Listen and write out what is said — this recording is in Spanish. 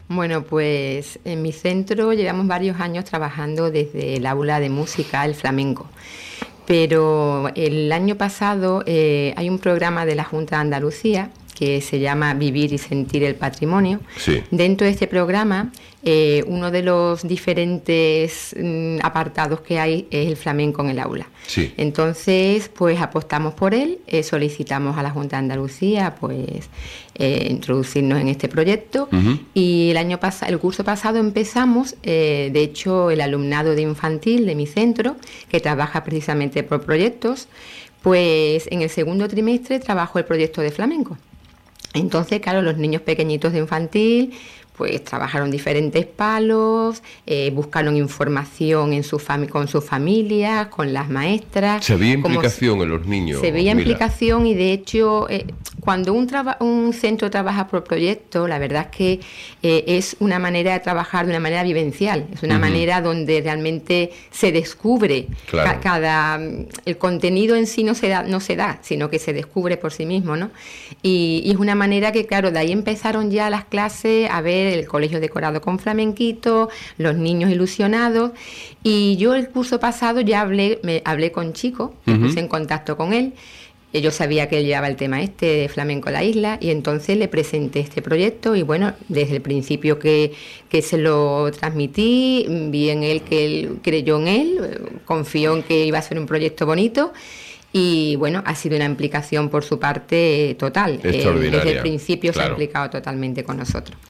Bueno, pues en mi centro llevamos varios años trabajando desde el aula de música, el flamenco. Pero el año pasado hay un programa de la Junta de Andalucía que se llama Vivir y Sentir el Patrimonio. Sí. Dentro de este programa, uno de los diferentes apartados que hay es el flamenco en el aula. Sí. Entonces, pues apostamos por él, solicitamos a la Junta de Andalucía, pues, introducirnos en este proyecto. Y el curso pasado empezamos, de hecho, el alumnado de infantil de mi centro, que trabaja precisamente por proyectos, pues en el segundo trimestre trabajó el proyecto de flamenco. Entonces, claro, los niños pequeñitos de infantil pues trabajaron diferentes palos, buscaron información con sus familias, con las maestras. Se veía implicación en los niños. Se veía implicación y de hecho cuando un centro trabaja por proyecto, la verdad es que es una manera de trabajar de una manera vivencial, es una manera donde realmente se descubre el contenido en sí no se da, sino que se descubre por sí mismo, ¿no? Y es una manera que, claro, de ahí empezaron ya las clases a ver el colegio decorado con flamenquito, los niños ilusionados, y yo el curso pasado ya hablé con Chico, me puse en contacto con él. Yo sabía que él llevaba el tema de flamenco a la isla y entonces le presenté este proyecto y bueno, desde el principio que se lo transmití, vi en él que él creyó en él, confió en que iba a ser un proyecto bonito y bueno, ha sido una implicación por su parte total. Extraordinaria. Desde el principio se ha implicado totalmente con nosotros.